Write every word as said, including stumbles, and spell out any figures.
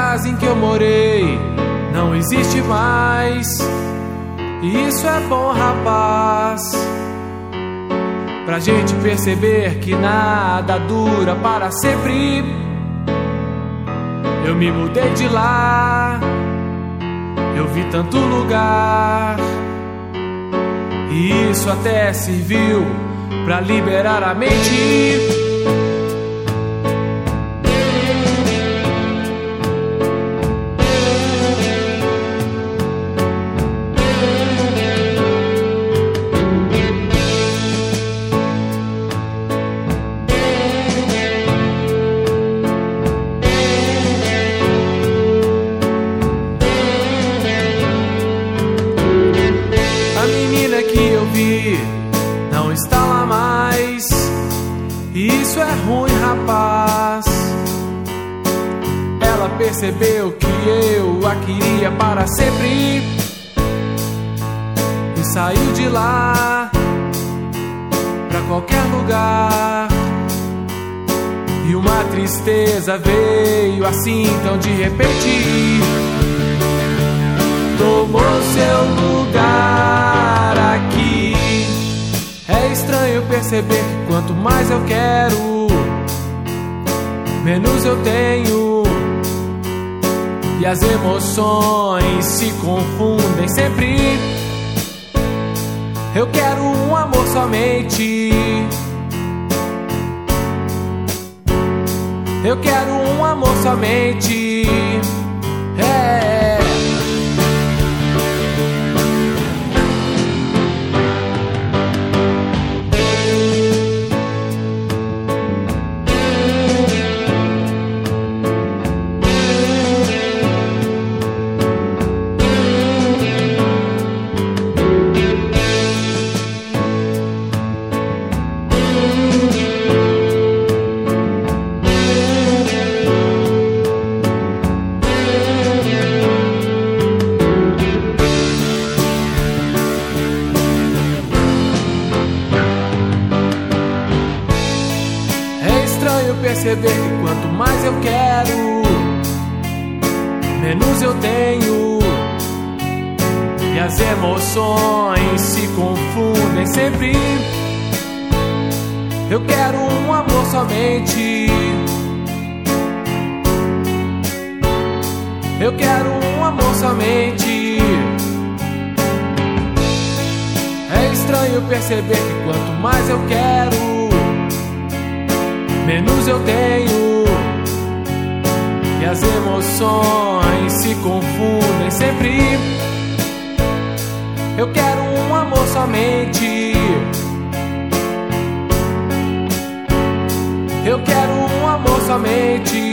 casa em que eu morei não existe mais. E isso é bom, rapaz, pra gente perceber que nada dura para sempre. Eu me mudei de lá, eu vi tanto lugar, e isso até serviu pra liberar a mente. Que eu vi não está lá mais, e isso é ruim, rapaz. Ela percebeu que eu a queria para sempre e saiu de lá pra qualquer lugar. E uma tristeza veio assim tão de repente, tomou seu lugar aqui. É estranho perceber que quanto mais eu quero, menos eu tenho, e as emoções se confundem sempre. Eu quero um amor somente, eu quero um amor somente. É. Perceber que quanto mais eu quero, menos eu tenho, e as emoções se confundem sempre. Eu quero um amor somente, eu quero um amor somente. É estranho perceber que quanto mais eu quero, menos eu tenho, e as emoções se confundem sempre. Eu quero um amor somente, eu quero um amor somente.